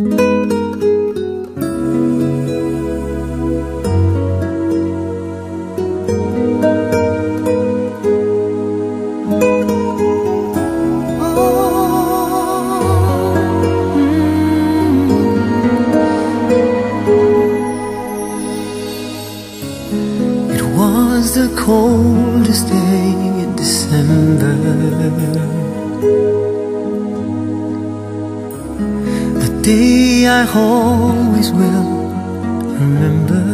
The coldest day in December, a day I always will remember.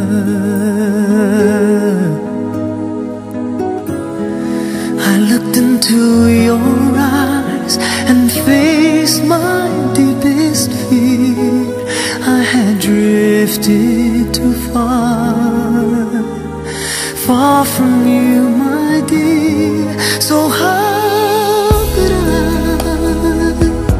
I looked into your eyes and faced my deepest fear. I had drifted too far from you, my dear. So how could I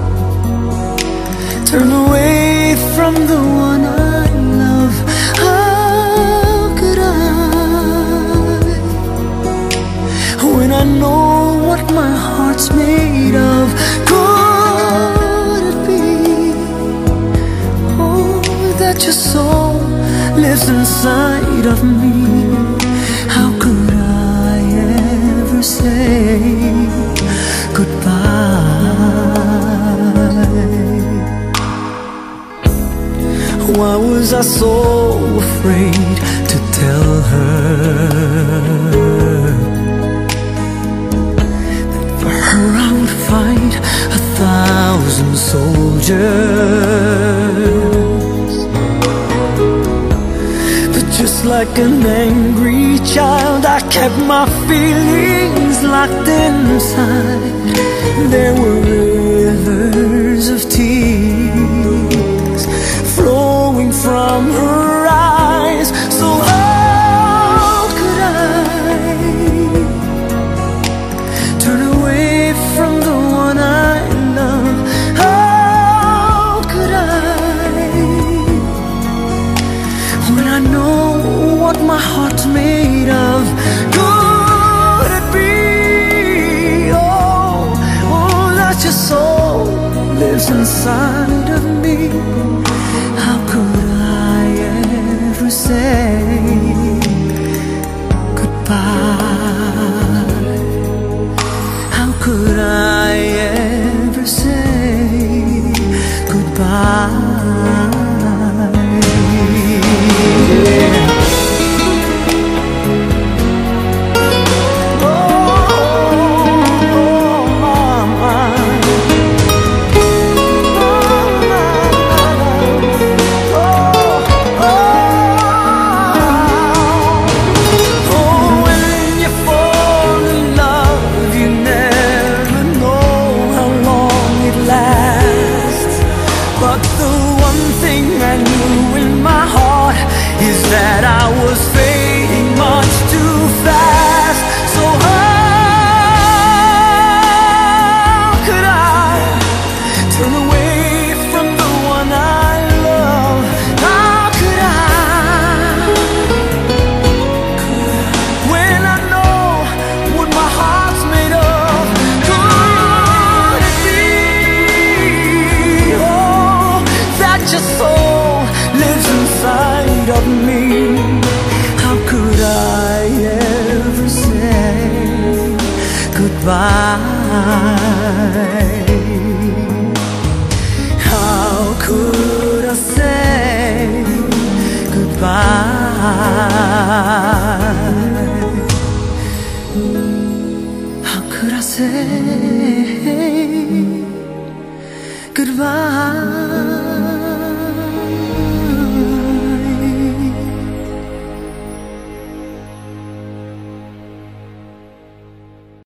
turn away from the one I love? How could I, when I know what my heart's made of? Could it be, oh, that your soul lives inside of me? How could I ever say goodbye? Why was I so afraid to tell her that for her I would fight 1,000 soldiers? Just like an angry child, I kept my feelings locked inside. There were rivers of tears flowing from her eyes. So how could I turn away from the one I love? How could I, when I know what my heart's made of? Could it be, oh, that your soul lives inside of me? How could I ever say goodbye? How could I ever say goodbye? That I was fading much too fast. So how could I turn away from the one I love? How could I, when I know what my heart's made of? Could it be, oh, that your soul lives inside of me? How could I ever say goodbye? How could I say goodbye? How could I say goodbye?